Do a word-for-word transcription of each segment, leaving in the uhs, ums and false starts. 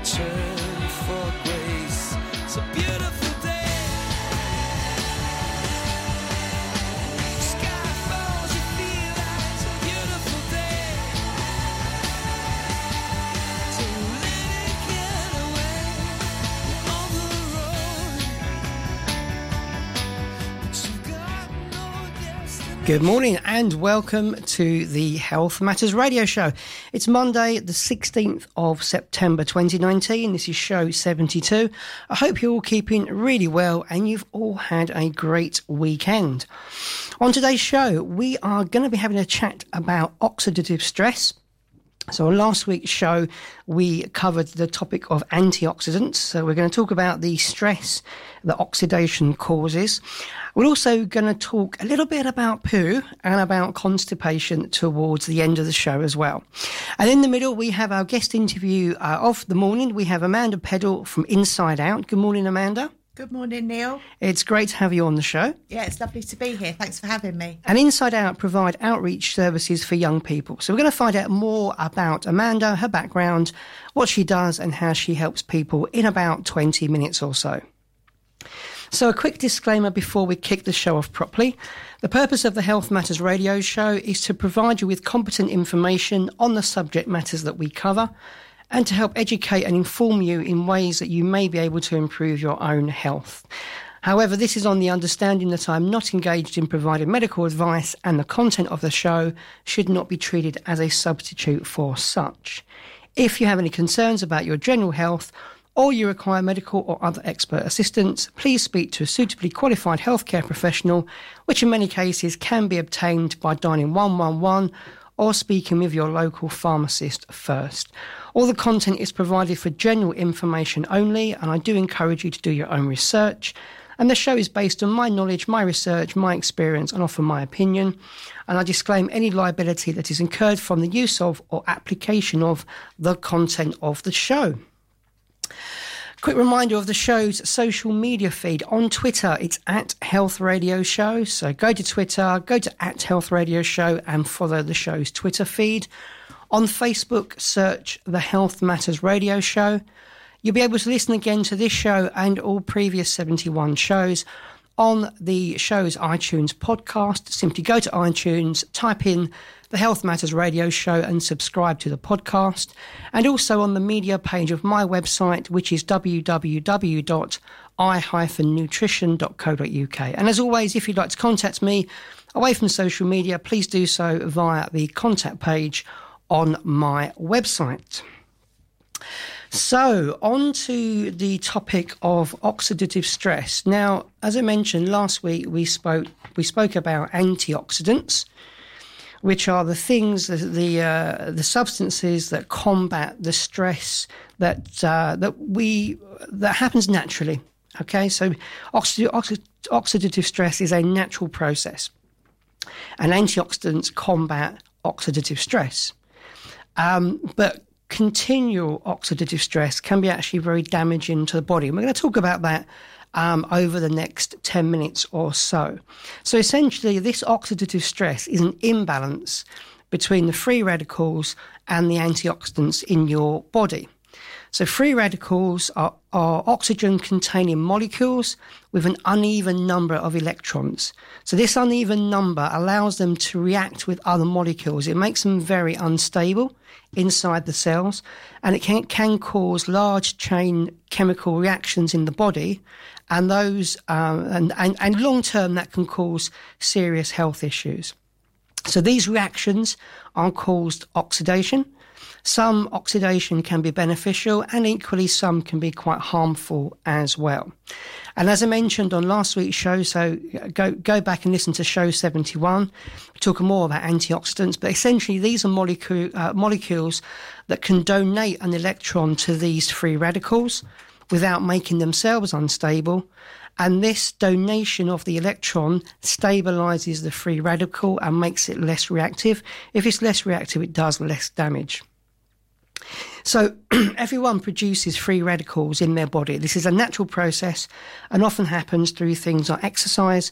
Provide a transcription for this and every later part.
turn for grace. It's a beautiful day. Sky falls, you feel like it's a beautiful day. So let it get away on the road. But you've got no destiny. Good morning and welcome to the Health Matters Radio Show. It's Monday, the sixteenth of September twenty nineteen. This is show seventy-two. I hope you're all keeping really well and you've all had a great weekend. On today's show, we are going to be having a chat about oxidative stress. So on last week's show, we covered the topic of antioxidants. So we're going to talk about the stress that oxidation causes. We're also going to talk a little bit about poo and about constipation towards the end of the show as well. And in the middle, we have our guest interview uh, of the morning. We have Amanda Peddle from Inside Out. Good morning, Amanda. Good morning, Neil. It's great to have you on the show. Yeah, it's lovely to be here. Thanks for having me. And Inside Out provide outreach services for young people. So we're going to find out more about Amanda, her background, what she does and how she helps people in about twenty minutes or so. So a quick disclaimer before we kick the show off properly. The purpose of the Health Matters Radio Show is to provide you with competent information on the subject matters that we cover and to help educate and inform you in ways that you may be able to improve your own health. However, this is on the understanding that I'm not engaged in providing medical advice and the content of the show should not be treated as a substitute for such. If you have any concerns about your general health or you require medical or other expert assistance, please speak to a suitably qualified healthcare professional, which in many cases can be obtained by dialing one one one or speaking with your local pharmacist first. All the content is provided for general information only, and I do encourage you to do your own research. And the show is based on my knowledge, my research, my experience, and often my opinion. And I disclaim any liability that is incurred from the use of or application of the content of the show. Quick reminder of the show's social media feed. On Twitter, it's at Health Radio Show. So go to Twitter, go to at Health Radio Show and follow the show's Twitter feed. On Facebook, search the Health Matters Radio Show. You'll be able to listen again to this show and all previous seventy-one shows on the show's iTunes podcast. Simply go to iTunes, type in the Health Matters Radio Show and subscribe to the podcast. And also on the media page of my website, which is w w w dot i dash nutrition dot co dot u k. And as always, if you'd like to contact me away from social media, please do so via the contact page on my website. So, on to the topic of oxidative stress. Now, as I mentioned last week, we spoke we spoke about antioxidants, which are the things, the the, uh, the substances that combat the stress that uh, that we that happens naturally. Okay, so oxid, oxid, oxidative stress is a natural process, and antioxidants combat oxidative stress. Um, but continual oxidative stress can be actually very damaging to the body. And we're going to talk about that um, over the next ten minutes or so. So essentially, this oxidative stress is an imbalance between the free radicals and the antioxidants in your body. So free radicals are, are oxygen-containing molecules with an uneven number of electrons. So this uneven number allows them to react with other molecules. It makes them very unstable inside the cells, and it can, can cause large chain chemical reactions in the body, and those uh, and, and, and long-term that can cause serious health issues. So these reactions are caused oxidation. Some oxidation can be beneficial and equally some can be quite harmful as well. And as I mentioned on last week's show, so go go back and listen to show seventy-one, we talk more about antioxidants, but essentially these are molecule, uh, molecules that can donate an electron to these free radicals without making themselves unstable. And this donation of the electron stabilizes the free radical and makes it less reactive. If it's less reactive, it does less damage. So everyone produces free radicals in their body. This is a natural process and often happens through things like exercise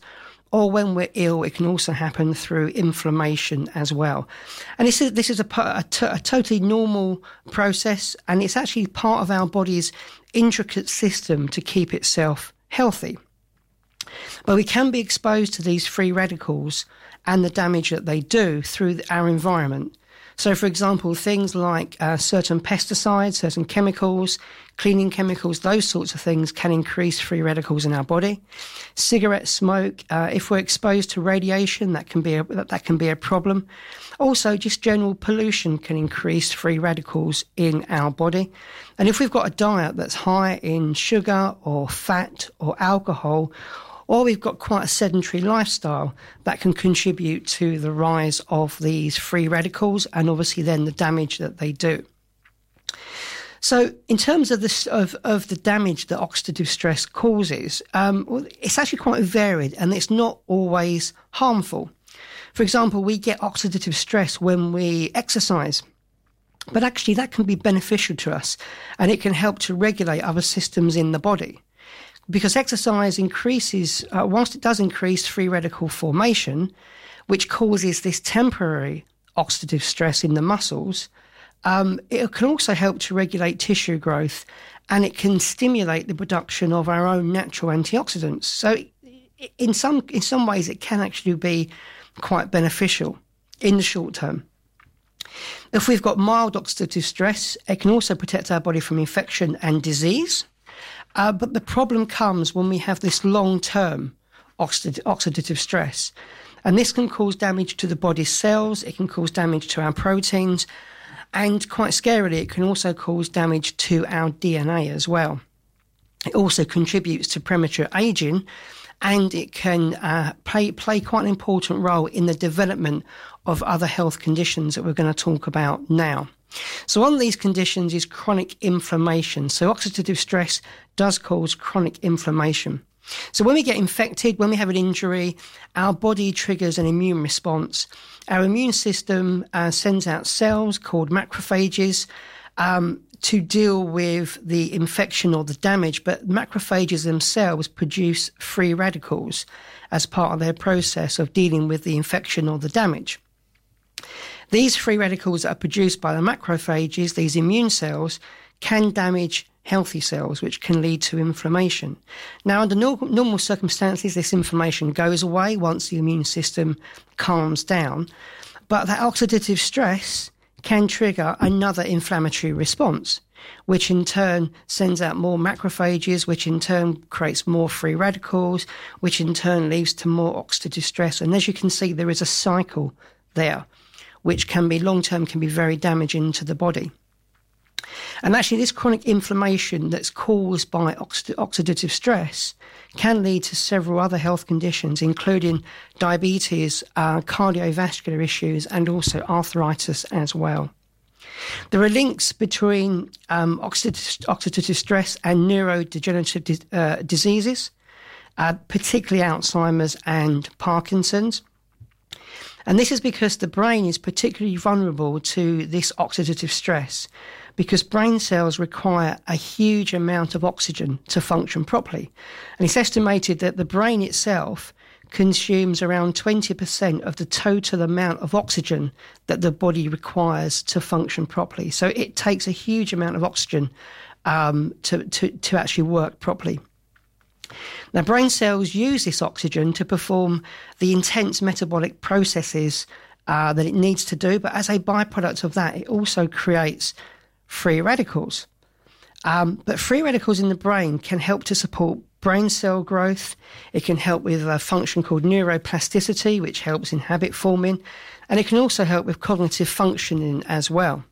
or when we're ill, it can also happen through inflammation as well. And this is, this is a, a, a totally normal process, and it's actually part of our body's intricate system to keep itself healthy. But we can be exposed to these free radicals and the damage that they do through our environment. So, for example, things like uh, certain pesticides, certain chemicals, cleaning chemicals, those sorts of things can increase free radicals in our body. Cigarette smoke, uh, if we're exposed to radiation, that can be a, that can be a problem. Also, just general pollution can increase free radicals in our body. And if we've got a diet that's high in sugar or fat or alcohol, or we've got quite a sedentary lifestyle, that can contribute to the rise of these free radicals and obviously then the damage that they do. So in terms of, this, of, of the damage that oxidative stress causes, um, well, it's actually quite varied and it's not always harmful. For example, we get oxidative stress when we exercise. But actually that can be beneficial to us and it can help to regulate other systems in the body. Because exercise increases, uh, whilst it does increase free radical formation, which causes this temporary oxidative stress in the muscles, um, it can also help to regulate tissue growth and it can stimulate the production of our own natural antioxidants. So in some, in some ways it can actually be quite beneficial in the short term. If we've got mild oxidative stress, it can also protect our body from infection and disease. Uh, but the problem comes when we have this long-term oxid- oxidative stress. And this can cause damage to the body's cells, it can cause damage to our proteins, and quite scarily, it can also cause damage to our D N A as well. It also contributes to premature aging, and it can uh, play, play quite an important role in the development of other health conditions that we're going to talk about now. So one of these conditions is chronic inflammation. So oxidative stress does cause chronic inflammation. So when we get infected, when we have an injury, our body triggers an immune response. Our immune system uh, sends out cells called macrophages um, to deal with the infection or the damage, but macrophages themselves produce free radicals as part of their process of dealing with the infection or the damage. These free radicals that are produced by the macrophages, these immune cells, can damage healthy cells, which can lead to inflammation. Now, under no- normal circumstances, this inflammation goes away once the immune system calms down, but that oxidative stress can trigger another inflammatory response, which in turn sends out more macrophages, which in turn creates more free radicals, which in turn leads to more oxidative stress. And as you can see, there is a cycle there, which can be long-term, can be very damaging to the body. And actually this chronic inflammation that's caused by oxid- oxidative stress can lead to several other health conditions, including diabetes, uh, cardiovascular issues, and also arthritis as well. There are links between um, oxidative, oxidative stress and neurodegenerative di- uh, diseases, uh, particularly Alzheimer's and Parkinson's. And this is because the brain is particularly vulnerable to this oxidative stress, because brain cells require a huge amount of oxygen to function properly. And it's estimated that the brain itself consumes around twenty percent of the total amount of oxygen that the body requires to function properly. So it takes a huge amount of oxygen um, to, to, to actually work properly. Now, brain cells use this oxygen to perform the intense metabolic processes uh, that it needs to do, but as a byproduct of that, it also creates free radicals. Um, but free radicals in the brain can help to support brain cell growth. It can help with a function called neuroplasticity, which helps in habit forming, and it can also help with cognitive functioning as well.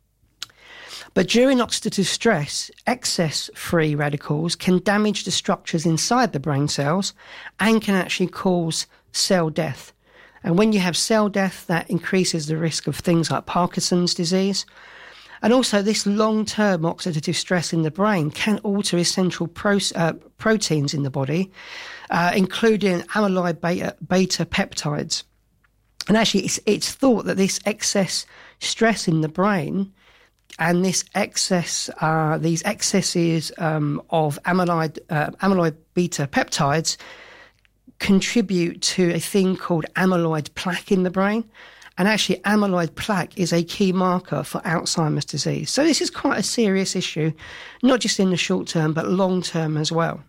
But during oxidative stress, excess free radicals can damage the structures inside the brain cells and can actually cause cell death. And when you have cell death, that increases the risk of things like Parkinson's disease. And also this long-term oxidative stress in the brain can alter essential pro- uh, proteins in the body, uh, including amyloid beta, beta peptides. And actually it's, it's thought that this excess stress in the brain and this excess, uh, these excesses um, of amyloid, uh, amyloid beta peptides contribute to a thing called amyloid plaque in the brain. And actually, amyloid plaque is a key marker for Alzheimer's disease. So this is quite a serious issue, not just in the short term, but long term as well.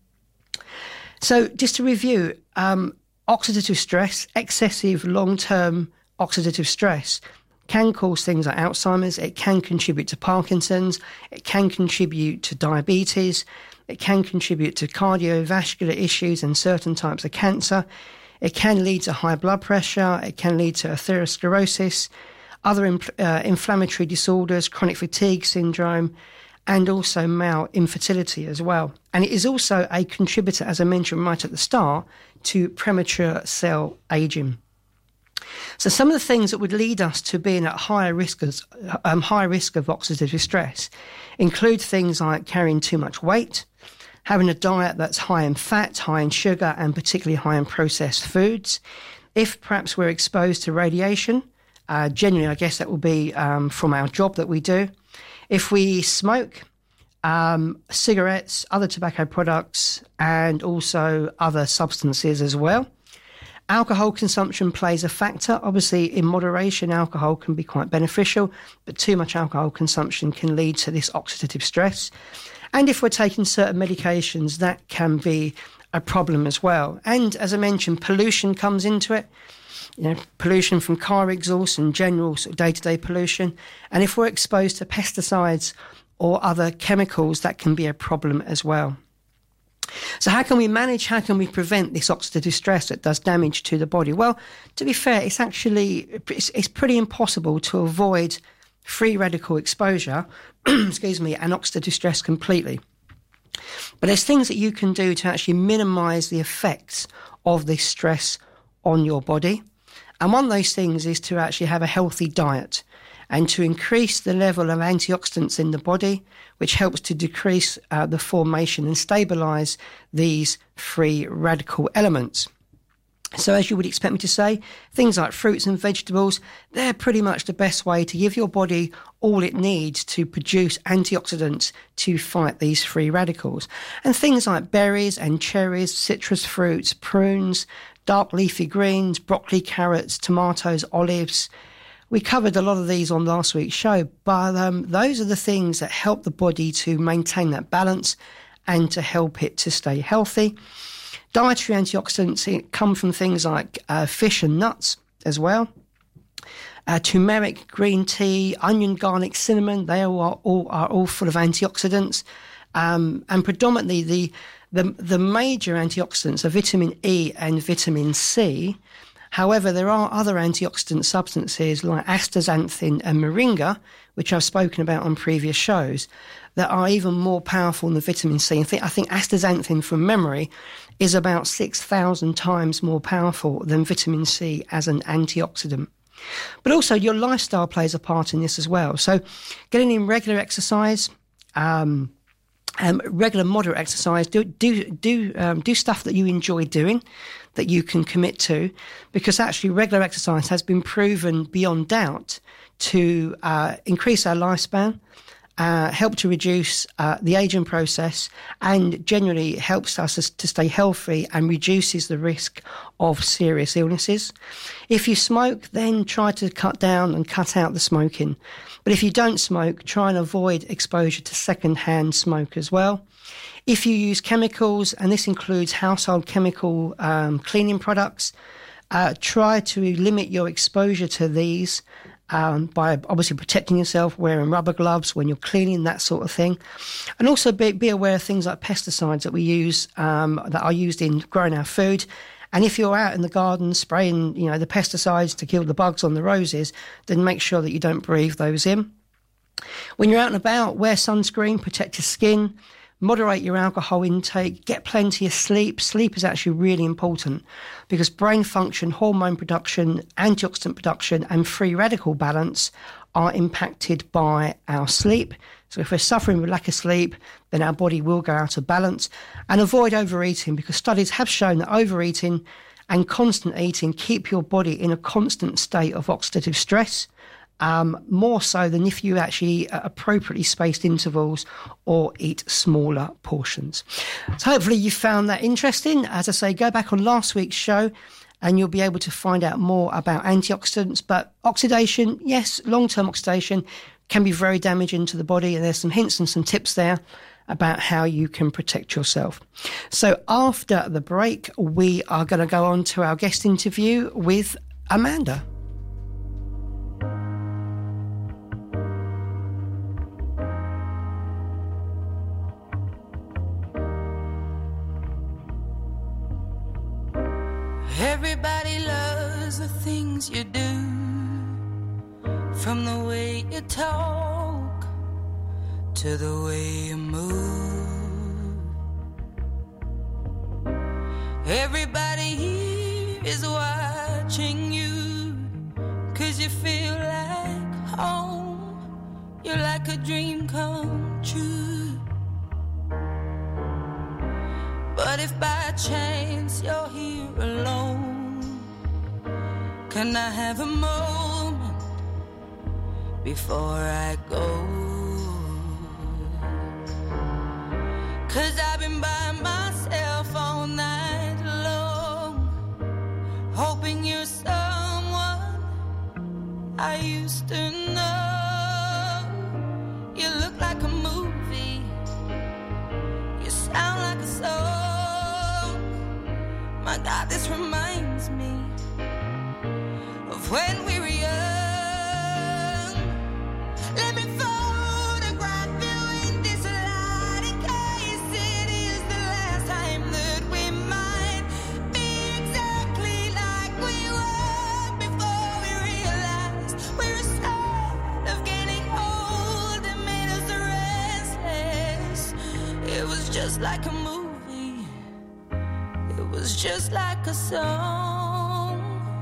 So just to review, um, oxidative stress, excessive long-term oxidative stress, can cause things like Alzheimer's. It can contribute to Parkinson's. It can contribute to diabetes. It can contribute to cardiovascular issues and certain types of cancer. It can lead to high blood pressure. It can lead to atherosclerosis, other inf- uh, inflammatory disorders, chronic fatigue syndrome, and also male infertility as well. And it is also a contributor, as I mentioned right at the start, to premature cell aging. So some of the things that would lead us to being at higher risk, as, um, high risk of oxidative stress include things like carrying too much weight, having a diet that's high in fat, high in sugar, and particularly high in processed foods. If perhaps we're exposed to radiation, uh, generally I guess that will be um, from our job that we do. If we smoke, um, cigarettes, other tobacco products, and also other substances as well. Alcohol consumption plays a factor. Obviously, in moderation, alcohol can be quite beneficial, but too much alcohol consumption can lead to this oxidative stress. And if we're taking certain medications, that can be a problem as well. And as I mentioned, pollution comes into it. You know, pollution from car exhaust and general sort of day-to-day pollution. And if we're exposed to pesticides or other chemicals, that can be a problem as well. So how can we manage, how can we prevent this oxidative stress that does damage to the body? Well, to be fair, it's actually, it's, it's pretty impossible to avoid free radical exposure, excuse me, and oxidative stress completely. But there's things that you can do to actually minimise the effects of this stress on your body. And one of those things is to actually have a healthy diet and to increase the level of antioxidants in the body, which helps to decrease uh, the formation and stabilise these free radical elements. So as you would expect me to say, things like fruits and vegetables, they're pretty much the best way to give your body all it needs to produce antioxidants to fight these free radicals. And things like berries and cherries, citrus fruits, prunes, dark leafy greens, broccoli, carrots, tomatoes, olives. We covered a lot of these on last week's show, but um, those are the things that help the body to maintain that balance and to help it to stay healthy. Dietary antioxidants come from things like uh, fish and nuts as well. Uh, turmeric, green tea, onion, garlic, cinnamon, they all are all, are all full of antioxidants. Um, and predominantly the, the, the major antioxidants are vitamin E and vitamin C. However, there are other antioxidant substances like astaxanthin and moringa, which I've spoken about on previous shows, that are even more powerful than vitamin C. I think, I think astaxanthin, from memory, is about six thousand times more powerful than vitamin C as an antioxidant. But also your lifestyle plays a part in this as well. So getting in regular exercise, um, um, regular moderate exercise, do do do um, do stuff that you enjoy doing, that you can commit to, because actually regular exercise has been proven beyond doubt to uh, increase our lifespan, uh, help to reduce uh, the aging process, and generally helps us to stay healthy and reduces the risk of serious illnesses. If you smoke, then try to cut down and cut out the smoking. But if you don't smoke, try and avoid exposure to second-hand smoke as well. If you use chemicals, and this includes household chemical um, cleaning products, uh, try to limit your exposure to these um, by obviously protecting yourself, wearing rubber gloves when you're cleaning, that sort of thing. And also be, be aware of things like pesticides that we use, um, that are used in growing our food. And if you're out in the garden spraying, you know, the pesticides to kill the bugs on the roses, then make sure that you don't breathe those in. When you're out and about, wear sunscreen, protect your skin, moderate your alcohol intake, get plenty of sleep. Sleep is actually really important because brain function, hormone production, antioxidant production, and free radical balance are impacted by our sleep. So if we're suffering with lack of sleep, then our body will go out of balance. And avoid overeating, because studies have shown that overeating and constant eating keep your body in a constant state of oxidative stress. um, more so than if you actually uh, appropriately spaced intervals or eat smaller portions. So hopefully you found that interesting. As I say, go back on last week's show and you'll be able to find out more about antioxidants. But oxidation, yes, long-term oxidation can be very damaging to the body, and there's some hints and some tips there about how you can protect yourself. So after the break, we are going to go on to our guest interview with Amanda. Everybody loves the things you do, from the way you talk to the way you move. Everybody here is watching you, 'cause you feel like home. You're like a dream come true. But if by chance you're here alone, can I have a moment before I go? 'Cause I've been by myself all night long, hoping you're someone I used to know. You look like a movie, you sound like a song. My God, this reminds me of when we were young. Let me photograph you in this light, in case it is the last time that we might be exactly like we were before we realized we're scared of getting old and made us restless. It was just like a movie, it was just like a song.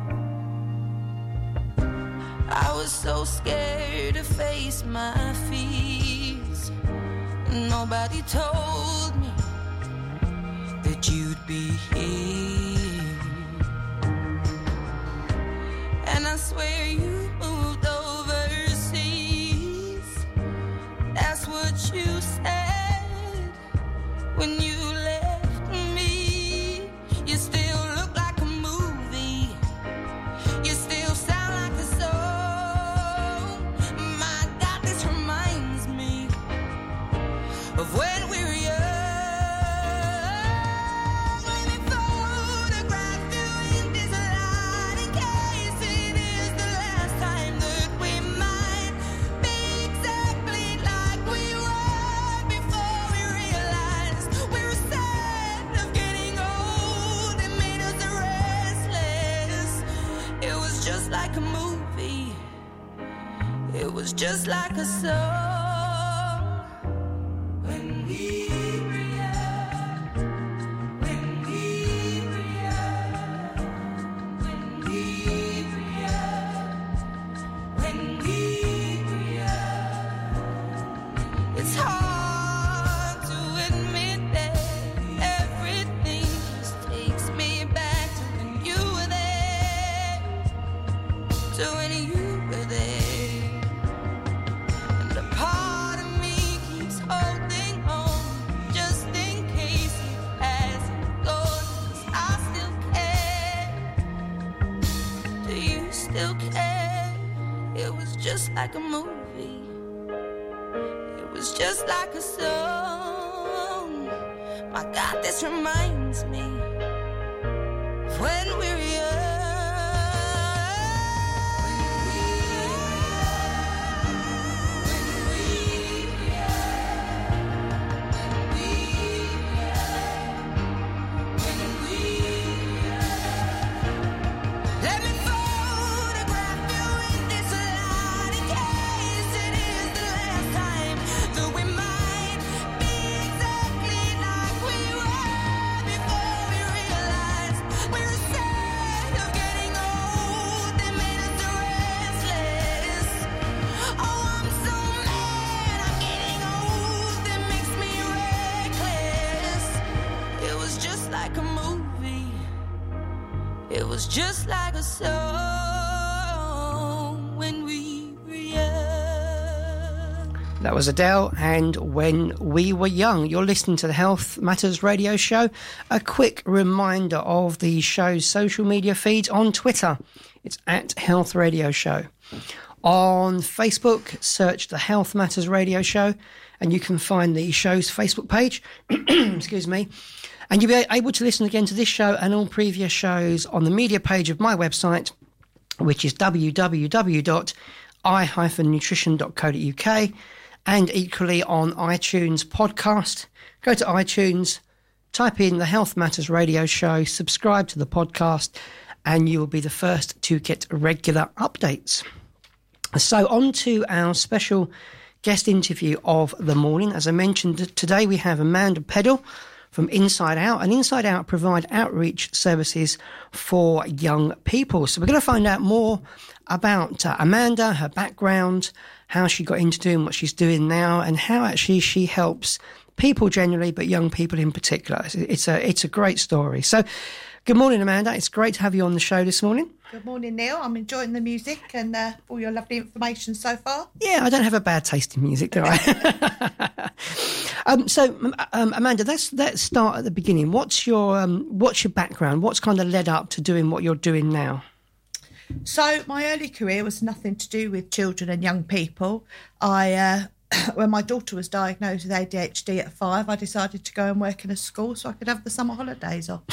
I was so scared to face my fears. Nobody told me that you'd be here. And I swear you moved overseas. That's what you said when you left me. You still look like a movie, you still sound like a song. My God, this reminds me of when we were young. Let me photograph you in this light, in case it is the last time that we might be exactly like we were before we realized we were sad of getting old and made us restless. It was just like a movie, it was just like a song. When we were young, when we were young, when we were young, when we were young. It's hard to admit that everything just takes me back to when you were there, to when you were there. And a part of me keeps holding on, just in case it hasn't gone. 'Cause I still care. Do you still care? It was just like a movie, it was just like a song. My God, this reminds me of when we were young. Let me photograph you in this light, in case it is the last time that we might be exactly like we were before we realized we were sad of getting old and made us restless. Oh, I'm so mad I'm getting old, it makes me reckless. It was just like a movie, it was just like a song when we were That was Adele and When We Were Young. You're listening to the Health Matters radio show. A quick reminder of the show's social media feeds on Twitter. It's at Health Radio Show. On Facebook, search the Health Matters radio show and you can find the show's Facebook page. Excuse me. And you'll be able to listen again to this show and all previous shows on the media page of my website, which is w w w dot i dash nutrition dot co dot u k. And equally on iTunes podcast. Go to iTunes, type in the Health Matters radio show, subscribe to the podcast, and you will be the first to get regular updates. So on to our special guest interview of the morning. As I mentioned, today we have Amanda Peddle from Inside Out, and Inside Out provide outreach services for young people. So we're going to find out more about uh, Amanda, her background, how she got into doing what she's doing now, and how actually she helps people generally, but young people in particular. It's, it's a it's a great story. So, good morning, Amanda. It's great to have you on the show this morning. Good morning, Neil. I'm enjoying the music and uh, all your lovely information so far. Yeah, I don't have a bad taste in music, do I? um, so, um, Amanda, let's let's start at the beginning. What's your um, what's your background? What's kind of led up to doing what you're doing now? So my early career was nothing to do with children and young people. I, uh, when my daughter was diagnosed with A D H D at five, I decided to go and work in a school so I could have the summer holidays off.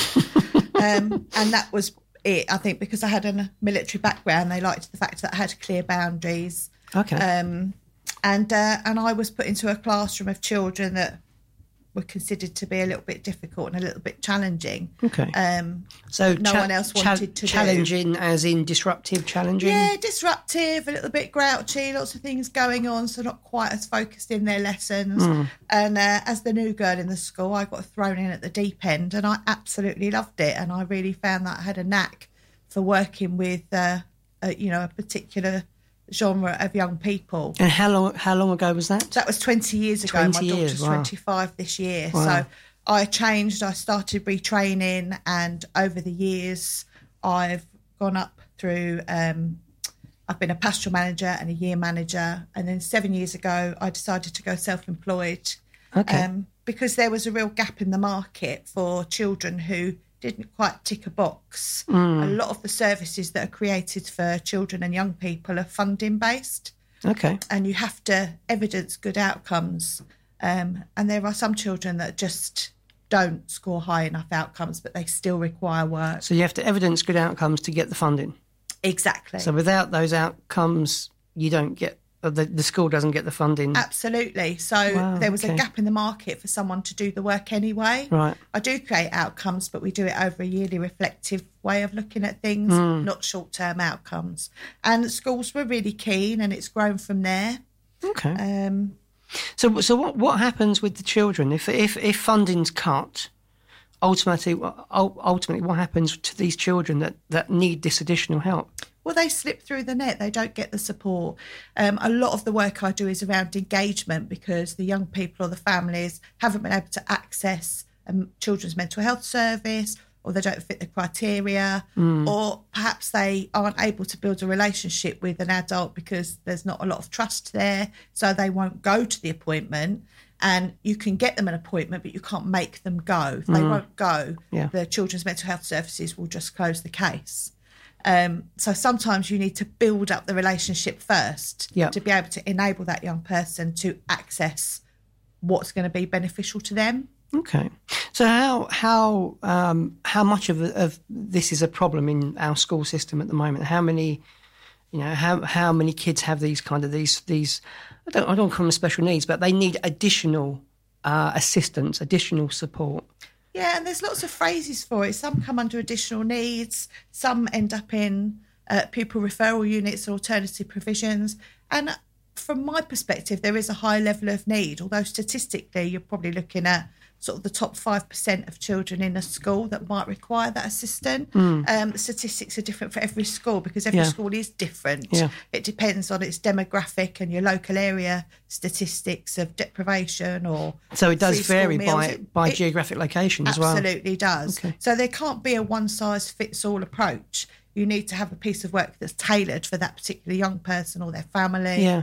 um, and that was it, I think, because I had a military background. They liked the fact that I had clear boundaries. Okay. Um, and uh, and I was put into a classroom of children that were considered to be a little bit difficult and a little bit challenging. Okay. Um, so no cha- one else cha- wanted to challenging do. as in disruptive, challenging? Yeah, disruptive, a little bit grouchy, lots of things going on, so not quite as focused in their lessons. Mm. And uh, as the new girl in the school, I got thrown in at the deep end and I absolutely loved it. And I really found that I had a knack for working with, uh, a, you know, a particular genre of young people. And how long how long ago was that? That was twenty years ago. twenty My daughter's years, wow. twenty-five this year. Wow. So I changed, I started retraining, and over the years I've gone up through, um, I've been a pastoral manager and a year manager, and then seven years ago I decided to go self-employed. Okay. Um, because there was a real gap in the market for children who didn't quite tick a box. Mm. A lot of the services that are created for children and young people are funding based. Okay. And you have to evidence good outcomes. Um, and there are some children that just don't score high enough outcomes, but they still require work. So you have to evidence good outcomes to get the funding. Exactly. So without those outcomes, you don't get, uh, the, the school doesn't get the funding. Absolutely. So Wow, there was okay. a gap in the market for someone to do the work anyway. Right. I do create outcomes, but we do it over a yearly reflective way of looking at things, Mm. not short-term outcomes. And schools were really keen, and it's grown from there. Okay. Um, So, so what what happens with the children if if if funding's cut? Ultimately, ul- ultimately, what happens to these children that, that need this additional help? Well, they slip through the net. They don't get the support. Um, a lot of the work I do is around engagement because the young people or the families haven't been able to access a children's mental health service, or they don't fit the criteria, Mm. or perhaps they aren't able to build a relationship with an adult because there's not a lot of trust there, so they won't go to the appointment. And you can get them an appointment, but you can't make them go. If they Mm. won't go, Yeah. the children's mental health services will just close the case. Um, so sometimes you need to build up the relationship first Yeah. to be able to enable that young person to access what's going to be beneficial to them. Okay. So how how um, how much of of this is a problem in our school system at the moment? How many, you know, how how many kids have these kind of these these I don't I don't call them special needs, but they need additional uh, assistance, additional support. Yeah, and there's lots of phrases for it. Some come under additional needs, some end up in uh, pupil referral units or alternative provisions. And from my perspective, there is a high level of need, although statistically you're probably looking at sort of the top five percent of children in a school that might require that assistance. Mm. Um, the statistics are different for every school because every Yeah. school is different. Yeah. It depends on its demographic and your local area statistics of deprivation or So it does free school vary meals. by It- by it geographic location as well. absolutely does. Okay. So there can't be a one-size-fits-all approach. You need to have a piece of work that's tailored for that particular young person or their family. Yeah.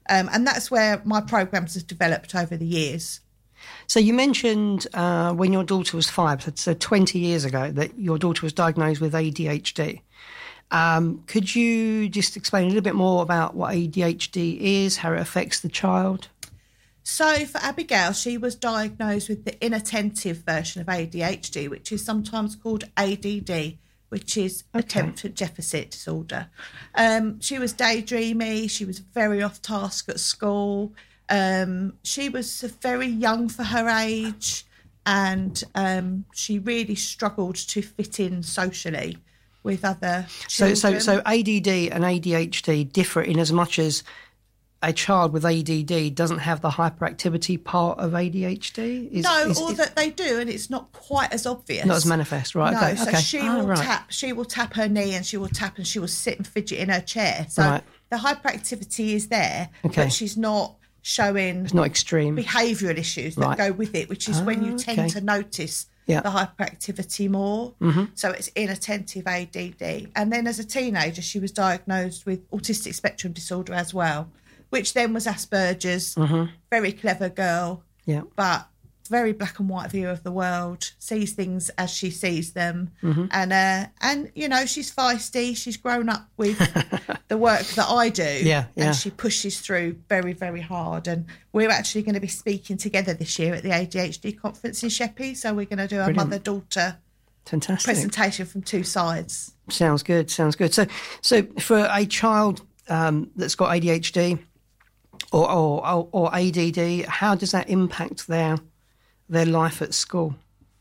Um, and that's where my programs have developed over the years. So you mentioned uh, when your daughter was five, so- so twenty years ago, that your daughter was diagnosed with A D H D. Um, could you just explain a little bit more about what A D H D is, how it affects the child? So for Abigail, she was diagnosed with the inattentive version of A D H D, which is sometimes called A D D, which is Okay. attention deficit disorder. Um, she was daydreamy. She was very off task at school. Um, she was very young for her age, and um, she really struggled to fit in socially with other So, children. so, so A D D and A D H D differ in as much as a child with A D D doesn't have the hyperactivity part of A D H D? Is, no, is, or is that they do, and it's not quite as obvious. not as manifest, right? No, okay, so okay. she Ah, will right. tap. She will tap her knee, and she will tap, and she will sit and fidget in her chair. So Right. the hyperactivity is there, Okay. but she's not showing It's not extreme. behavioural issues that Right. go with it, which is when Ah, you tend okay. to notice Yeah. the hyperactivity more. Mm-hmm. So it's inattentive A D D. And then as a teenager, she was diagnosed with autistic spectrum disorder as well, which then was Asperger's. Mm-hmm. Very clever girl, Yeah. but very black and white view of the world, sees things as she sees them. Mm-hmm. And, uh, and you know, she's feisty. She's grown up with the work that I do. Yeah, yeah. And she pushes through very, very hard. And we're actually going to be speaking together this year at the A D H D conference in Sheppey. So we're going to do a Brilliant. mother-daughter Fantastic. presentation from two sides. Sounds good. Sounds good. So, so for a child um, that's got A D H D or, or or or A D D, how does that impact their their life at school?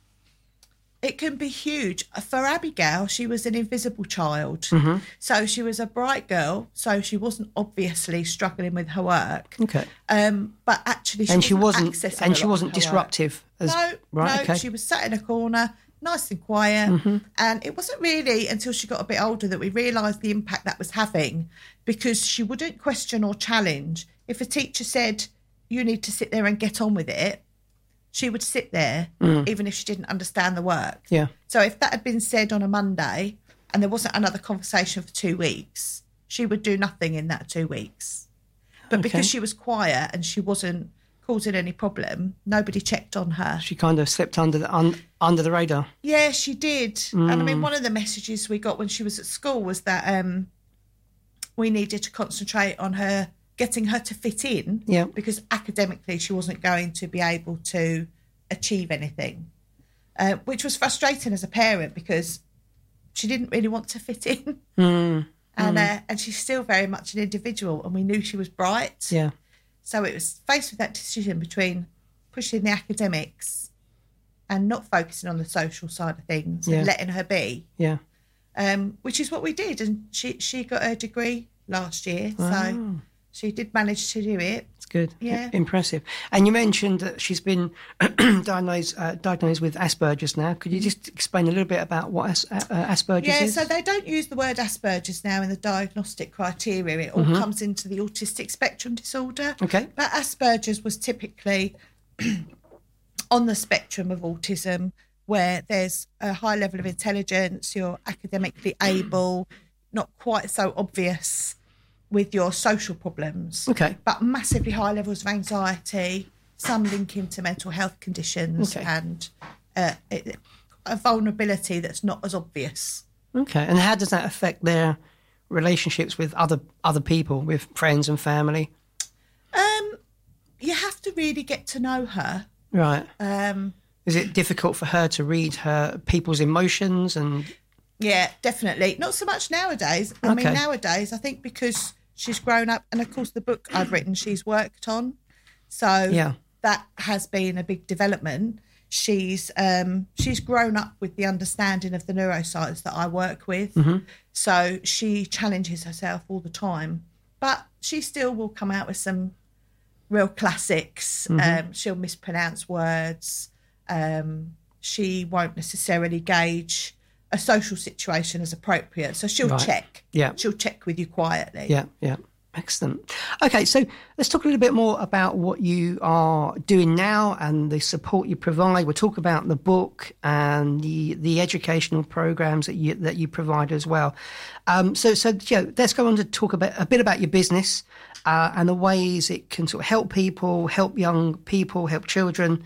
It can be huge. For Abigail, she was an invisible child. Mm-hmm. So she was a bright girl. So she wasn't obviously struggling with her work. Okay. Um, but actually, she and she wasn't, wasn't accessing and a she lot of wasn't her work. disruptive. As, No, right. no, Okay. she was sat in a corner, nice and quiet. Mm-hmm. And it wasn't really until she got a bit older that we realised the impact that was having, because she wouldn't question or challenge. If a teacher said, you need to sit there and get on with it, she would sit there, even if she didn't understand the work. Yeah. So if that had been said on a Monday and there wasn't another conversation for two weeks, she would do nothing in that two weeks. But Okay. because she was quiet and she wasn't causing any problem, nobody checked on her. She kind of slipped under the un, under the radar. Yeah, she did. And I Mm. mean, one of the messages we got when she was at school was that um, we needed to concentrate on her, getting her to fit in, Yeah. because academically she wasn't going to be able to achieve anything, uh, which was frustrating as a parent because she didn't really want to fit in. Mm. And uh, and she's still very much an individual, and we knew she was bright. Yeah. So it was faced with that decision between pushing the academics and not focusing on the social side of things, Yeah. and letting her be, Yeah. um, which is what we did. And she, she got her degree last year. So Wow. she did manage to do it. It's good. Yeah. Impressive. And you mentioned that she's been diagnosed uh, diagnosed with Asperger's now. Could you just explain a little bit about what as, uh, Asperger's Yeah, is? so they don't use the word Asperger's now in the diagnostic criteria. It all comes into the autistic spectrum disorder. Mm-hmm. Okay. But Asperger's was typically on the spectrum of autism, where there's a high level of intelligence, you're academically able, not quite so obvious with your social problems, Okay. but massively high levels of anxiety, some linking to mental health conditions, Okay. and uh, it, a vulnerability that's not as obvious. Okay. And how does that affect their relationships with other other people, with friends and family? Um, you have to really get to know her. Right. Um, Is it difficult for her to read her people's emotions and yeah, definitely. Not so much nowadays. I Okay. mean, nowadays, I think because she's grown up, and of course, the book I've written, she's worked on. So Yeah. that has been a big development. She's um, she's grown up with the understanding of the neuroscience that I work with. Mm-hmm. So she challenges herself all the time, but she still will come out with some real classics. Mm-hmm. Um, she'll mispronounce words. Um, she won't necessarily gauge a social situation as appropriate. So she'll Right. check. Yeah. She'll check with you quietly. Yeah, yeah. Excellent. Okay, so let's talk a little bit more about what you are doing now and the support you provide. We'll talk about the book and the the educational programs that you that you provide as well. Um, so, so yeah, let's go on to talk about a bit about your business. uh, and the ways it can sort of help people, help young people, help children.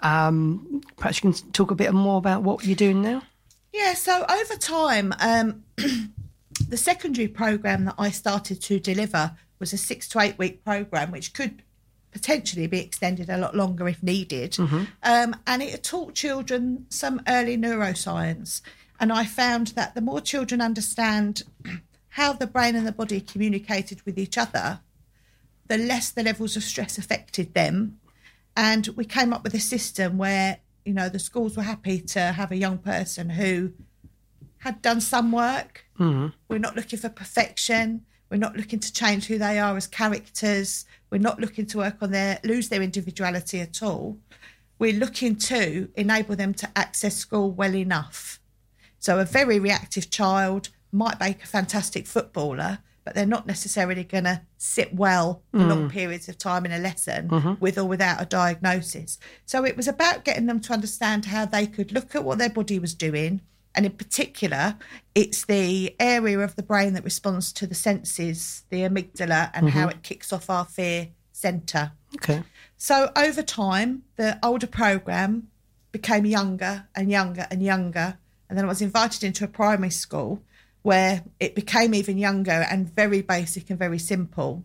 Um, perhaps you can talk a bit more about what you're doing now? Yeah, so over time, um, the secondary programme that I started to deliver was a six to eight week programme, which could potentially be extended a lot longer if needed. Mm-hmm. Um, and it taught children some early neuroscience. And I found that the more children understand how the brain and the body communicated with each other, the less the levels of stress affected them. And we came up with a system where, you know, the schools were happy to have a young person who had done some work. Mm-hmm. We're not looking for perfection. We're not looking to change who they are as characters. We're not looking to work on their, lose their individuality at all. We're looking to enable them to access school well enough. So a very reactive child might make a fantastic footballer, but they're not necessarily going to sit well for mm. long periods of time in a lesson mm-hmm. with or without a diagnosis. So it was about getting them to understand how they could look at what their body was doing. And in particular, it's the area of the brain that responds to the senses, the amygdala, and mm-hmm. how it kicks off our fear centre. Okay. So over time, the older programme became younger and younger and younger. And then I was invited into a primary school where it became even younger and very basic and very simple.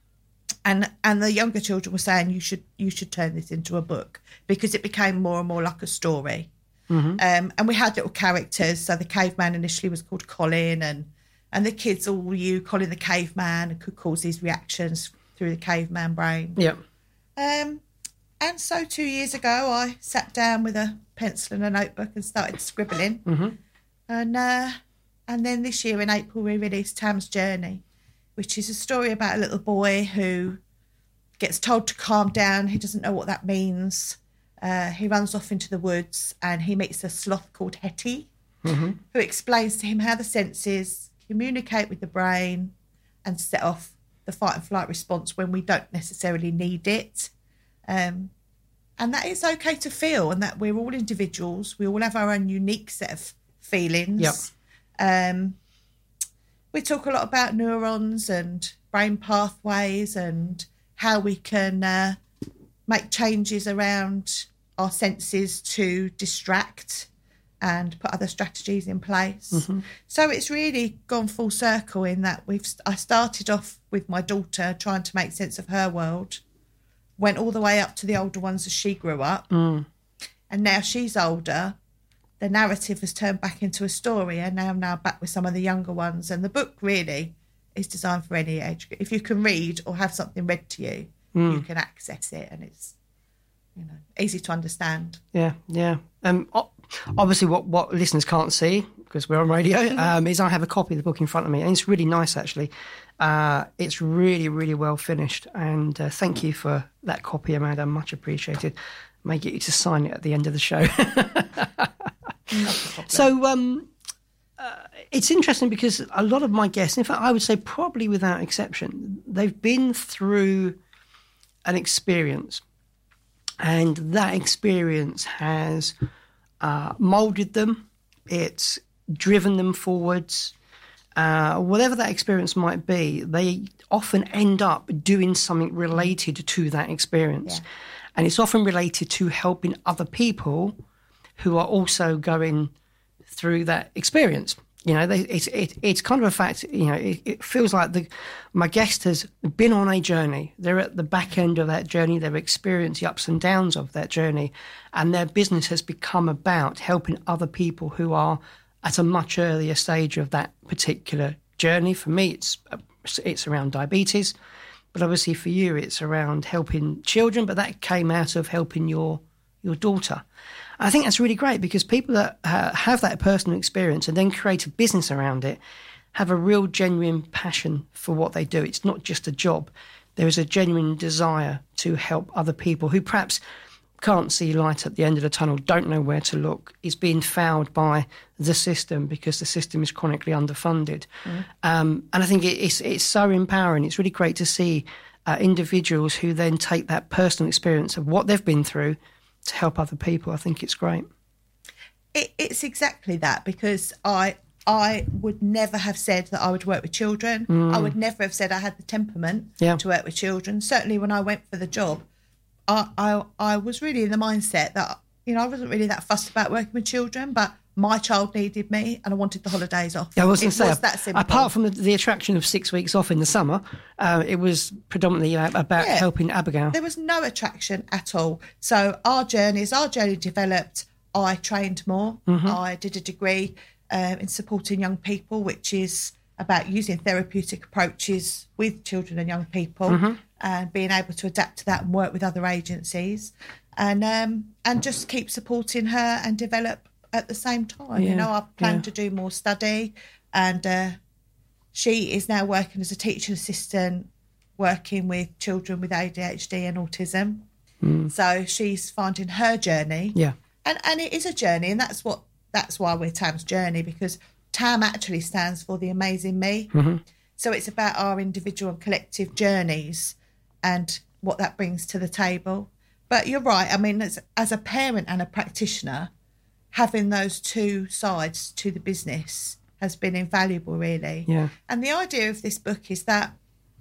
And and the younger children were saying, you should you should turn this into a book, because it became more and more like a story. Mm-hmm. Um, and we had little characters. So the caveman initially was called Colin, and, and the kids all knew Colin the caveman and could cause these reactions through the caveman brain. Yeah. Um, and so two years ago, I sat down with a pencil and a notebook and started scribbling. Mm-hmm. And uh, and then this year in April, we released Tam's Journey, which is a story about a little boy who gets told to calm down. He doesn't know what that means. Uh, he runs off into the woods and he meets a sloth called Hetty, mm-hmm. who explains to him how the senses communicate with the brain and set off the fight and flight response when we don't necessarily need it. Um, and that it's okay to feel, and that we're all individuals. We all have our own unique set of feelings. Yep. Um, we talk a lot about neurons and brain pathways and how we can uh, make changes around our senses to distract and put other strategies in place. Mm-hmm. So it's really gone full circle in that we've. I started off with my daughter trying to make sense of her world, went all the way up to the older ones as she grew up, mm. and now she's older. The narrative has turned back into a story, and now I'm now back with some of the younger ones. And the book really is designed for any age. If you can read or have something read to you, mm. you can access it, and it's, you know, easy to understand. Yeah, yeah. Um, obviously, what, what listeners can't see, because we're on radio, um, is I have a copy of the book in front of me, and it's really nice, actually. Uh, it's really, really well finished, and uh, thank you for that copy, Amanda. Much appreciated. May get you to sign it at the end of the show. So um, uh, it's interesting because a lot of my guests, in fact, I would say probably without exception, they've been through an experience, and that experience has uh, moulded them. It's driven them forwards. Uh, whatever that experience might be, they often end up doing something related to that experience. Yeah. And it's often related to helping other people who are also going through that experience. You know, they, it's it, it's kind of a fact. You know, it, it feels like the my guest has been on a journey. They're at the back end of that journey. They've experienced the ups and downs of that journey, and their business has become about helping other people who are at a much earlier stage of that particular journey. For me, it's it's around diabetes, but obviously for you, it's around helping children. But that came out of helping your your daughter. I think that's really great, because people that uh, have that personal experience and then create a business around it have a real genuine passion for what they do. It's not just a job. There is a genuine desire to help other people who perhaps can't see light at the end of the tunnel, don't know where to look, is being fouled by the system because the system is chronically underfunded. Mm. Um, and I think it, it's, it's so empowering. It's really great to see uh, individuals who then take that personal experience of what they've been through to help other people. I think it's great. It, it's exactly that, because I I would never have said that I would work with children. I would never have said I had the temperament Yeah. to work with children. Certainly when I went for the job, I, I I was really in the mindset that, you know, I wasn't really that fussed about working with children, but my child needed me and I wanted the holidays off. Yeah, I was going It to say, was that simple. apart from the, the attraction of six weeks off in the summer, uh, it was predominantly a- about Yeah. helping Abigail. There was no attraction at all. So our journeys, our journey developed. I trained more. Mm-hmm. I did a degree um, in supporting young people, which is about using therapeutic approaches with children and young people Mm-hmm. and being able to adapt to that and work with other agencies and um, and just keep supporting her and develop at the same time. Yeah, You know, I plan yeah. to do more study and uh, she is now working as a teaching assistant, working with children with A D H D and autism. So she's finding her journey. Yeah. And and it is a journey, and that's what that's why we're Tam's Journey, because Tam actually stands for the amazing me. Mm-hmm. So it's about our individual and collective journeys and what that brings to the table. But you're right. I mean, as, as a parent and a practitioner, having those two sides to the business has been invaluable, really. Yeah. And the idea of this book is that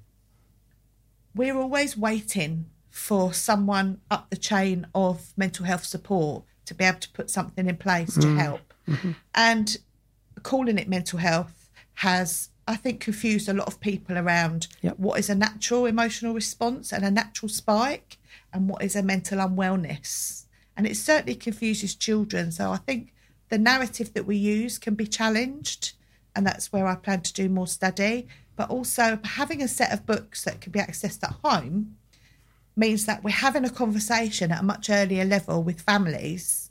we're always waiting for someone up the chain of mental health support to be able to put something in place to help. And calling it mental health has, I think, confused a lot of people around Yep. what is a natural emotional response and a natural spike and what is a mental unwellness. And it certainly confuses children. So I think the narrative that we use can be challenged, and that's where I plan to do more study. But also having a set of books that can be accessed at home means that we're having a conversation at a much earlier level with families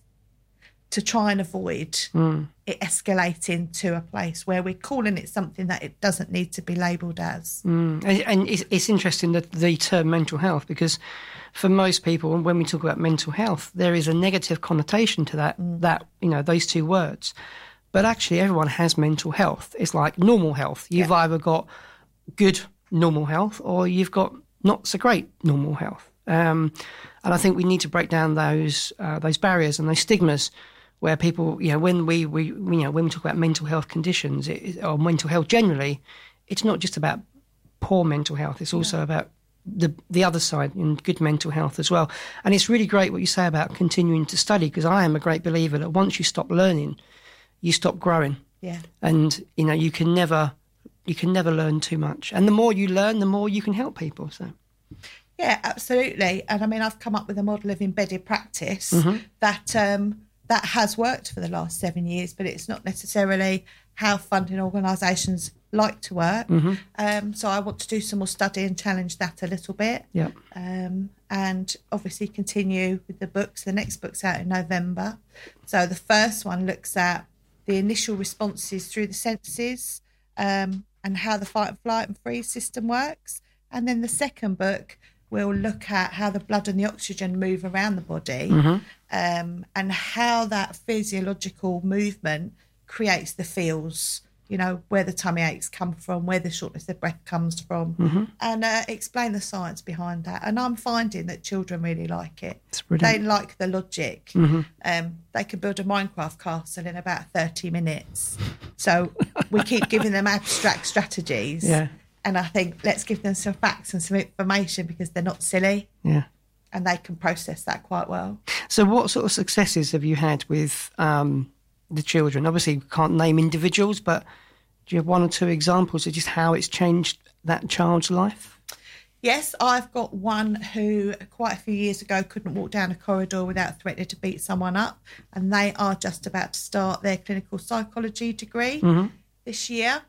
to try and avoid it escalating to a place where we're calling it something that it doesn't need to be labelled as. Mm. And, and it's, it's interesting that the term mental health, because for most people, when we talk about mental health, there is a negative connotation to that, that you know, those two words. But actually, everyone has mental health. It's like normal health. You've Yeah. either got good normal health or you've got not so great normal health. Um, and I think we need to break down those uh, those barriers and those stigmas where people, you know, when we, we you know, when we talk about mental health conditions it, or mental health generally, it's not just about poor mental health. It's also about the the other side and good mental health as well. And it's really great what you say about continuing to study, because I am a great believer that once you stop learning, you stop growing. Yeah. And you know, you can never you can never learn too much. And the more you learn, the more you can help people. So Yeah, absolutely. And I mean, I've come up with a model of embedded practice that um, that has worked for the last seven years, but it's not necessarily how funding organisations like to work. Um, so I want to do some more study and challenge that a little bit. yeah. Um, and obviously continue with the books. The next book's out in November. So the first one looks at the initial responses through the senses um, and how the fight and flight and freeze system works. And then the second book will look at how the blood and the oxygen move around the body um, and how that physiological movement creates the feels, you know, where the tummy aches come from, where the shortness of breath comes from, and uh, explain the science behind that. And I'm finding that children really like it. It's They brilliant. like the logic. Um, they can build a Minecraft castle in about thirty minutes. So we keep giving them abstract strategies. Yeah. And I think let's give them some facts and some information because they're not silly Yeah. and they can process that quite well. So what sort of successes have you had with um, the children? Obviously, you can't name individuals, but do you have one or two examples of just how it's changed that child's life? Yes, I've got one who quite a few years ago couldn't walk down a corridor without threatening to beat someone up, and they are just about to start their clinical psychology degree this year.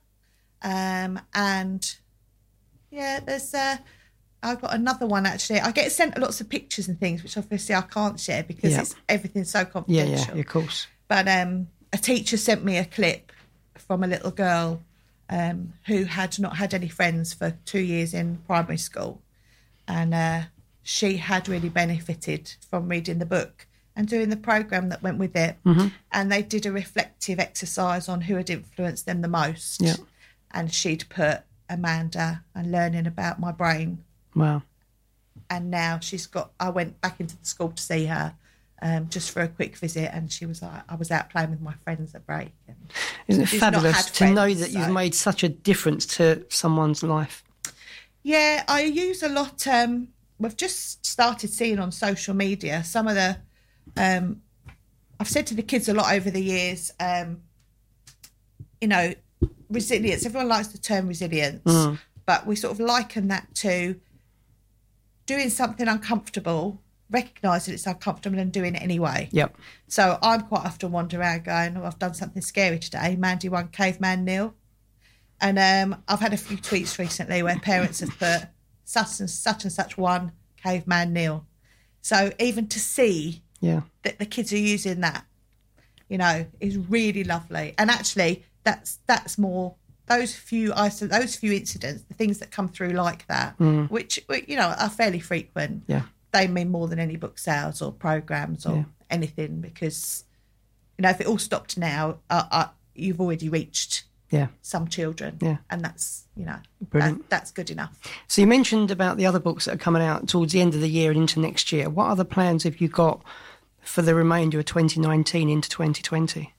Um, and yeah, there's uh, I've got another one actually. I get sent lots of pictures and things, which obviously I can't share because Yeah. it's everything's so Yeah, confidential. yeah, of course. But um, a teacher sent me a clip from a little girl um, who had not had any friends for two years in primary school. And uh, she had really benefited from reading the book and doing the programme that went with it. And they did a reflective exercise on who had influenced them the most. Yeah. And she'd put Amanda and learning about my brain. Wow. And now she's got, I went back into the school to see her um, just for a quick visit. And she was like, I was out playing with my friends at break. And Isn't it she's not fabulous had to know friends, that you've so- made such a difference to someone's life? Yeah, I use a lot. Um, we've just started seeing on social media some of the. Um, I've said to the kids a lot over the years, um, you know, resilience. Everyone likes the term resilience, Mm. but we sort of liken that to doing something uncomfortable, recognising it's uncomfortable and doing it anyway. Yep. So I'm quite often wandering around going, oh, I've done something scary today. Mandy won Caveman Nil. And um, I've had a few tweets recently where parents have put such and such and such one Caveman Nil. So even to see Yeah. that the kids are using that, you know, is really lovely. And actually, that's that's more those few iso- those few incidents, the things that come through like that, Mm. which you know are fairly frequent. Yeah. They mean more than any book sales or programs or Yeah. anything, because you know if it all stopped now, uh, uh, you've already reached Yeah. some children, Yeah. and that's you know Brilliant. that, that's good enough. So you mentioned about the other books that are coming out towards the end of the year and into next year. What other plans have you got for the remainder of twenty nineteen into twenty twenty?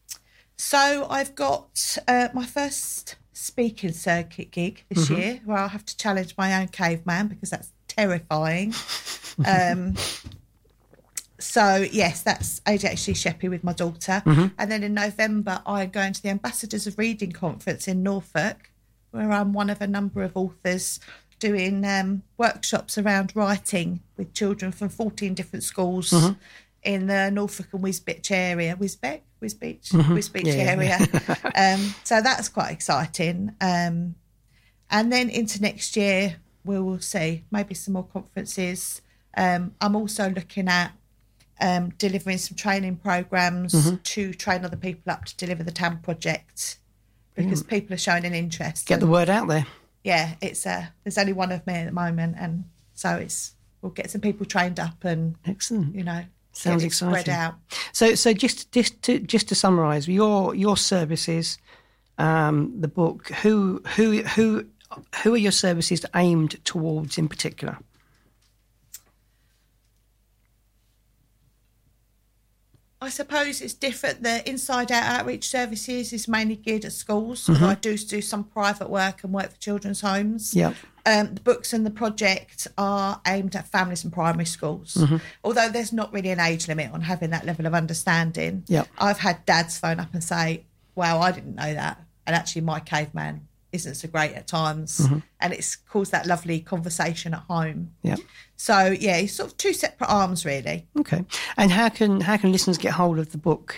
So I've got uh, my first speaking circuit gig this Mm-hmm. year, where I'll have to challenge my own caveman because that's terrifying. um, so yes, that's A D H D Sheppy with my daughter, Mm-hmm. and then in November I'm going to the Ambassadors of Reading Conference in Norfolk, where I'm one of a number of authors doing um, workshops around writing with children from fourteen different schools. Mm-hmm. In the Norfolk and Wisbech area, Wisbech, Wisbech, Wisbech Yeah, yeah, area. um, so that's quite exciting. Um, and then into next year, we will see maybe some more conferences. Um, I'm also looking at um, delivering some training programs Mm-hmm. to train other people up to deliver the T A M project, because people are showing an interest. Get the And, word out there. yeah, it's uh, there's only one of me at the moment, and so it's we'll get some people trained up and Excellent. you know. Sounds get it exciting. Spread out. So, so just just to just to summarise, your your services, um, the book. Who who who who are your services aimed towards in particular? I suppose it's different. The Inside Out Outreach Services is mainly geared at schools, although I do do some private work and work for children's homes. Yep. Um, the books and the project are aimed at families and primary schools, although there's not really an age limit on having that level of understanding. Yep. I've had dads phone up and say, wow, I didn't know that. And actually my caveman isn't so great at times. And it's caused that lovely conversation at home. Yep. So, yeah, it's sort of two separate arms, really. Okay. And how can how can listeners get hold of the book?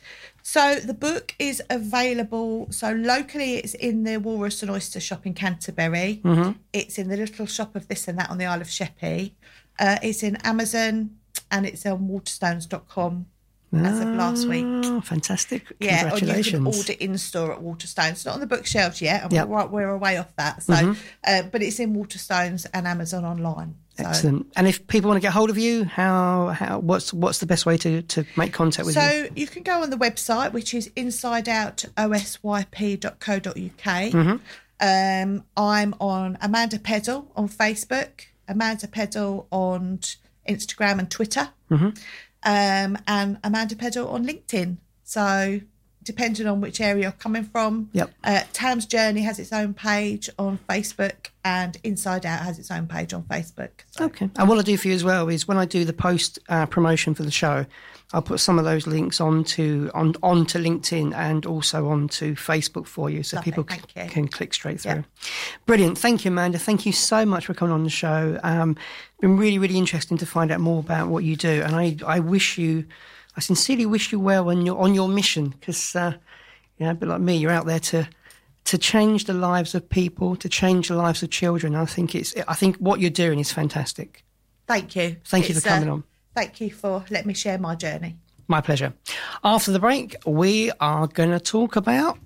So the book is available. So locally, it's in the Walrus and Oyster Shop in Canterbury. Mm-hmm. It's in the little shop of this and that on the Isle of Sheppey. Uh, it's in Amazon and it's on waterstones dot com as of last week. Oh, fantastic! Yeah, or you can Congratulations. order in store at Waterstones. It's not on the bookshelves yet, and Yep. Mm-hmm. we're, we're away off that. So, uh, but it's in Waterstones and Amazon online. So. Excellent. And if people want to get hold of you, how how what's what's the best way to, to make contact with you? So you can go on the website, which is inside out o s y p dot co dot u k. Mm-hmm. Um, I'm on Amanda Peddle on Facebook, Amanda Peddle on Instagram and Twitter, Mm-hmm. um, and Amanda Peddle on LinkedIn. So depending on which area you're coming from, Yep. uh, Tam's Journey has its own page on Facebook, and Inside Out has its own page on Facebook. So, Okay. And what I do for you as well is when I do the post uh, promotion for the show, I'll put some of those links onto on onto LinkedIn and also onto Facebook for you, so Lovely, people thank c- you. can click straight through. Yeah. Brilliant. Thank you, Amanda. Thank you so much for coming on the show. Um, been really, really interesting to find out more about what you do, and I, I wish you, I sincerely wish you well on your on your mission, because uh, you know, a bit like me, you're out there to. to change the lives of people, to change the lives of children. I think it's. I think what you're doing is fantastic. thank you. Thank you for It's, uh, coming on. Thank you for letting me share my journey. My pleasure. After the break, we are going to talk about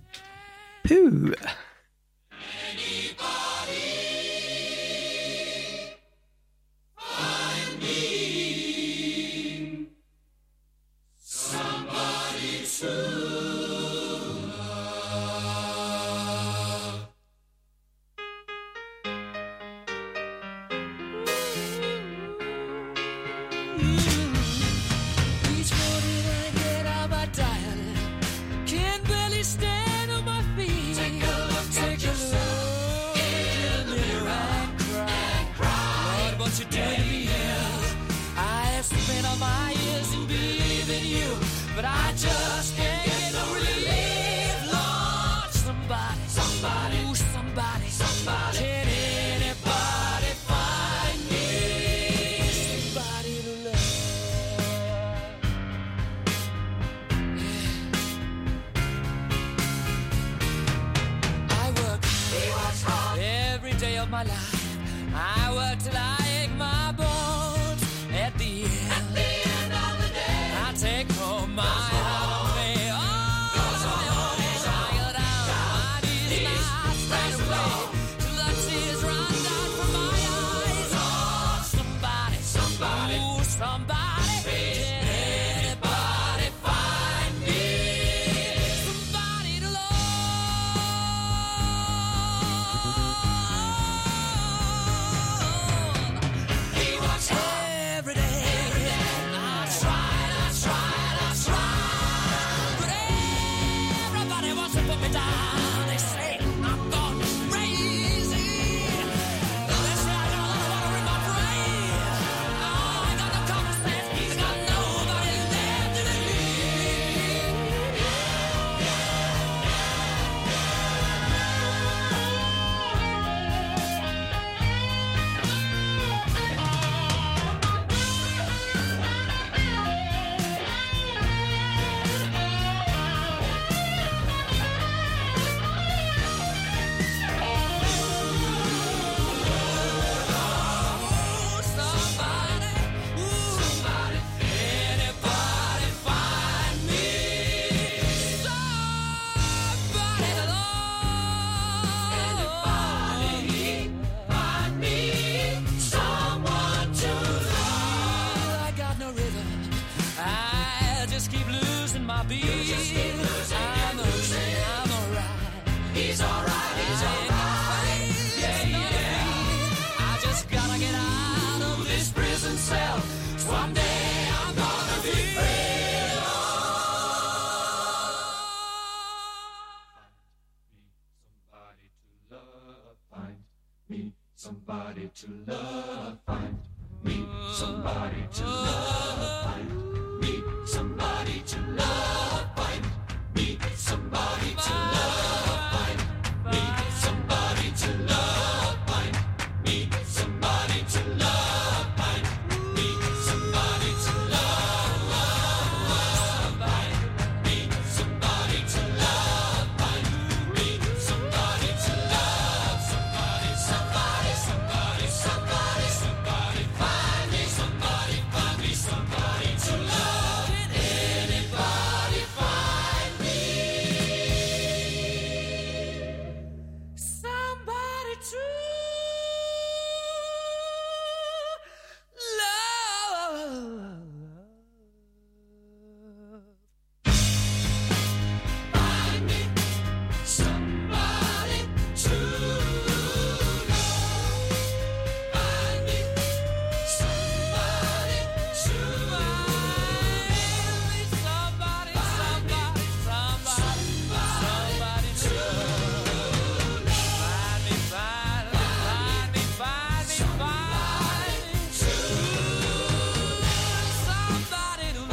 poo. what you did to me. I have spent all my years in believing you, but I just can't get no relief. Lord, somebody, somebody, ooh, somebody, somebody. Can anybody find me somebody to love? I work, hard every day of my life. I work till I ache my bones. At the end, At the end of the day, I take home my heart on me. Oh, tired out, my knees not straight away till the tears run down from my eyes. Oh, somebody, somebody, ooh, somebody, can anybody find me somebody to love? He works every day. I tried, I tried, I tried, but everybody wants to put me down. They say I'm gone crazy. They say I got a lot of water in my brain. Oh, I got no common sense. I got nobody left to believe. Oh, somebody, ooh, somebody, anybody find me somebody to love? Anybody find me someone to love? I got no rhythm. I just keep losing my beat. I'm okay, I'm alright. He's alright, he's alright. Yeah, yeah. I just gotta get out of this prison cell. Someday I'm gonna be free. Somebody to love, find me somebody to love, find me somebody to love, find me somebody to love, find me somebody to love, find me somebody to love, find me somebody to love, find me somebody to love, find me somebody to love, somebody, somebody, somebody, somebody, somebody, find me somebody, find me somebody to love. Can anybody find me somebody to love? Find me somebody to love. Find me somebody to Somebody, somebody, somebody, somebody to love. Find me, find me, find me, find me, find me somebody to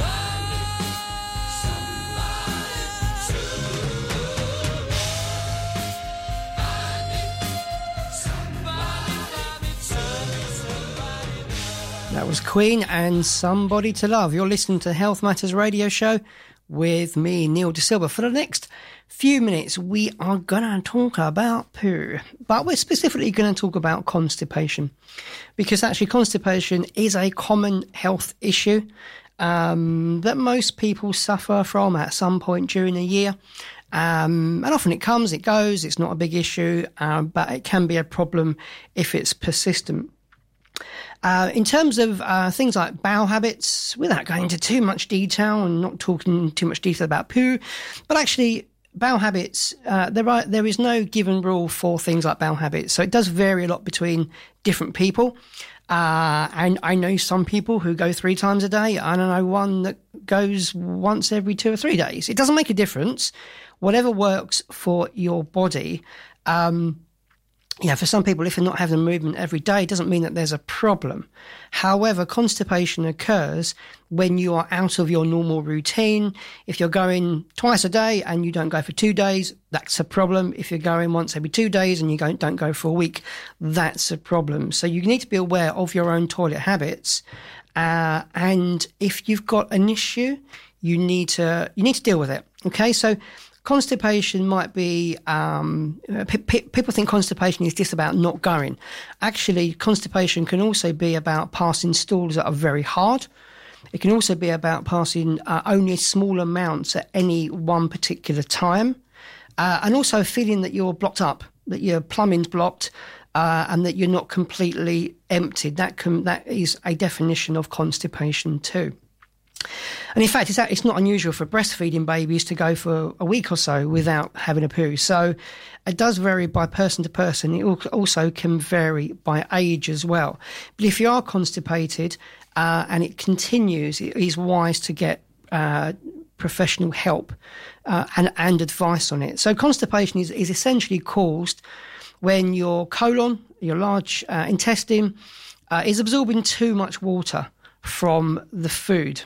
That was Queen and Somebody to Love. You're listening to the Health Matters radio show with me, Neil De Silva. For the next few minutes, we are going to talk about poo, but we're specifically going to talk about constipation, because actually constipation is a common health issue um, that most people suffer from at some point during the year. Um, and often it comes, it goes, it's not a big issue, uh, but it can be a problem if it's persistent. Uh, in terms of uh, things like bowel habits, without going into too much detail and not talking too much detail about poo, but actually bowel habits, uh, there are there is no given rule for things like bowel habits. So it does vary a lot between different people. Uh, and I know some people who go three times a day. I don't know one that goes once every two or three days. It doesn't make a difference. Whatever works for your body. Um, you know, for some people, if they're not having movement every day, it doesn't mean that there's a problem. However, constipation occurs when you are out of your normal routine. If you're going twice a day and you don't go for two days, that's a problem. If you're going once every two days and you don't, don't go for a week, that's a problem. So you need to be aware of your own toilet habits. Uh, and if you've got an issue, you need to you need to deal with it. Okay, so constipation might be, um, p- p- people think constipation is just about not going. Actually, constipation can also be about passing stools that are very hard. It can also be about passing uh, only small amounts at any one particular time. Uh, and also feeling that you're blocked up, that your plumbing's blocked, uh, and that you're not completely emptied. That can, that is a definition of constipation too. And in fact, it's, it's not unusual for breastfeeding babies to go for a week or so without having a poo. So it does vary by person to person. It also can vary by age as well. But if you are constipated uh, and it continues, it is wise to get uh, professional help uh, and, and advice on it. So constipation is, is essentially caused when your colon, your large uh, intestine, uh, is absorbing too much water from the food.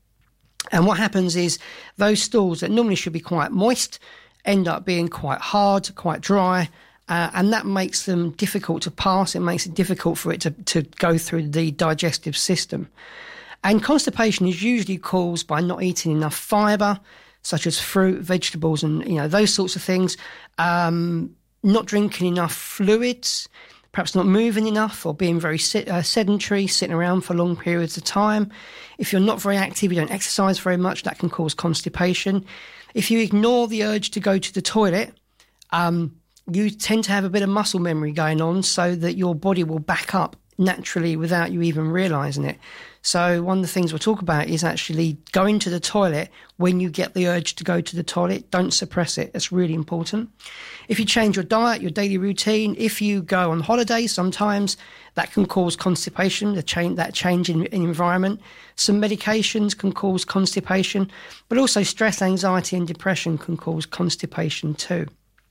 And what happens is those stools that normally should be quite moist end up being quite hard, quite dry, uh, and that makes them difficult to pass. It makes it difficult for it to, to go through the digestive system. And constipation is usually caused by not eating enough fibre, such as fruit, vegetables, and you know those sorts of things, um, not drinking enough fluids, perhaps not moving enough or being very sit, uh, sedentary, sitting around for long periods of time. If you're not very active, you don't exercise very much, that can cause constipation. If you ignore the urge to go to the toilet, um, you tend to have a bit of muscle memory going on so that your body will back up naturally without you even realising it. So one of the things we'll talk about is actually going to the toilet when you get the urge to go to the toilet. Don't suppress it. It's really important. If you change your diet, your daily routine, if you go on holiday, sometimes that can cause constipation, the change, that change in, in environment. Some medications can cause constipation, but also stress, anxiety and depression can cause constipation too.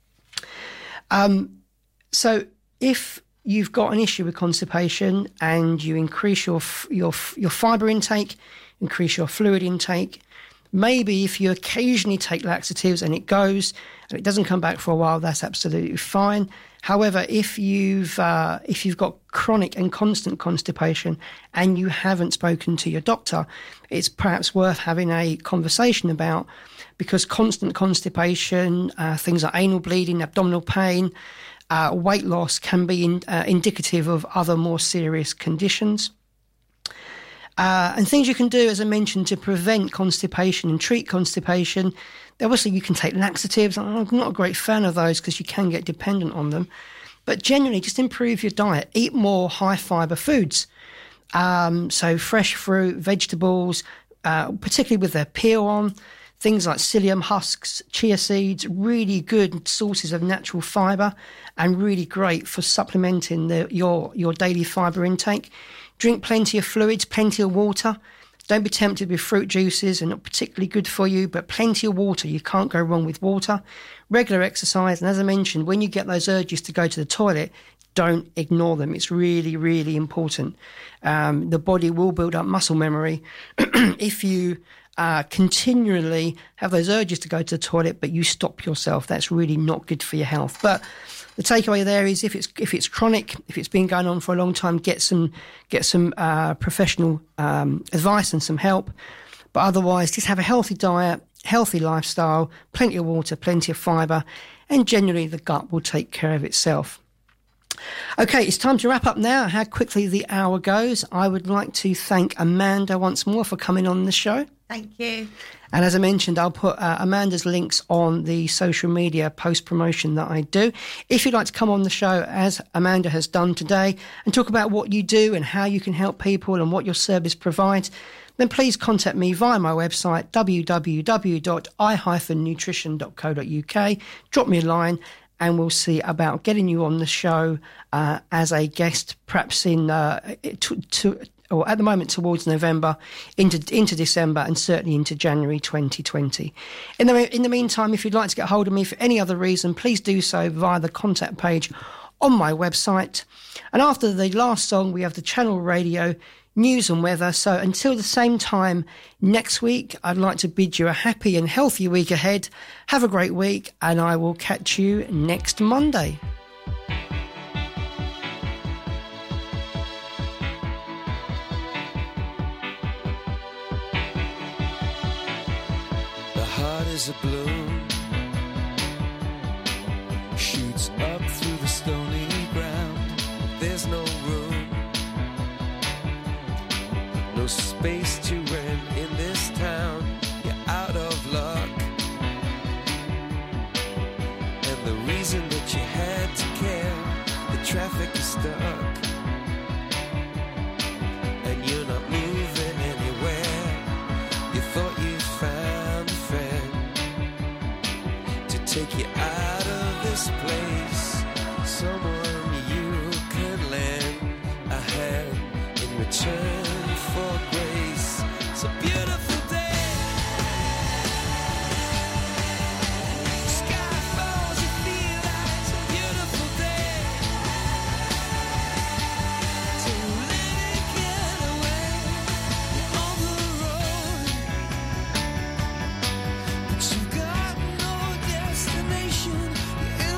Um, so if you've got an issue with constipation and you increase your your your fibre intake, increase your fluid intake, maybe if you occasionally take laxatives and it goes and it doesn't come back for a while, that's absolutely fine. However, if you've uh, if you've got chronic and constant constipation and you haven't spoken to your doctor, it's perhaps worth having a conversation about, because constant constipation, uh, things like anal bleeding, abdominal pain, Uh, weight loss can be in, uh, indicative of other more serious conditions. Uh, and things you can do, as I mentioned, to prevent constipation and treat constipation. Obviously, you can take laxatives. I'm not a great fan of those because you can get dependent on them. But generally, just improve your diet. Eat more high-fibre foods. Um, so fresh fruit, vegetables, uh, particularly with their peel on. Things like psyllium husks, chia seeds, really good sources of natural fibre and really great for supplementing the, your, your daily fibre intake. Drink plenty of fluids, plenty of water. Don't be tempted with fruit juices, they're not particularly good for you, but plenty of water. You can't go wrong with water. Regular exercise, and as I mentioned, when you get those urges to go to the toilet, don't ignore them. It's really, really important. Um, the body will build up muscle memory if you Uh, continually have those urges to go to the toilet, but you stop yourself. That's really not good for your health. But the takeaway there is, if it's if it's chronic, if it's been going on for a long time, get some get some uh, professional um, advice and some help. But otherwise, just have a healthy diet, healthy lifestyle, plenty of water, plenty of fibre, and generally the gut will take care of itself. Okay, it's time to wrap up now. How quickly the hour goes. I would like to thank Amanda once more for coming on the show. Thank you. And as I mentioned, I'll put uh, Amanda's links on the social media post-promotion that I do. If you'd like to come on the show, as Amanda has done today, and talk about what you do and how you can help people and what your service provides, then please contact me via my website, w w w dot i dash nutrition dot co dot u k. Drop me a line and we'll see about getting you on the show uh, as a guest, perhaps in uh, to, to or at the moment towards November, into into December, and certainly into January twenty twenty. In the in the meantime, if you'd like to get hold of me for any other reason, please do so via the contact page on my website. And after the last song, we have the Channel Radio news and weather. So until the same time next week, I'd like to bid you a happy and healthy week ahead. Have a great week, and I will catch you next Monday. The heart is a balloon, shoots up through the stony ground. There's no room, no space to rent in this town. You're out of luck, and the reason that you had to care, the traffic is stuck, and you're not moving anywhere. You thought you found a friend to take you out of this place, someone you can lend a hand in return for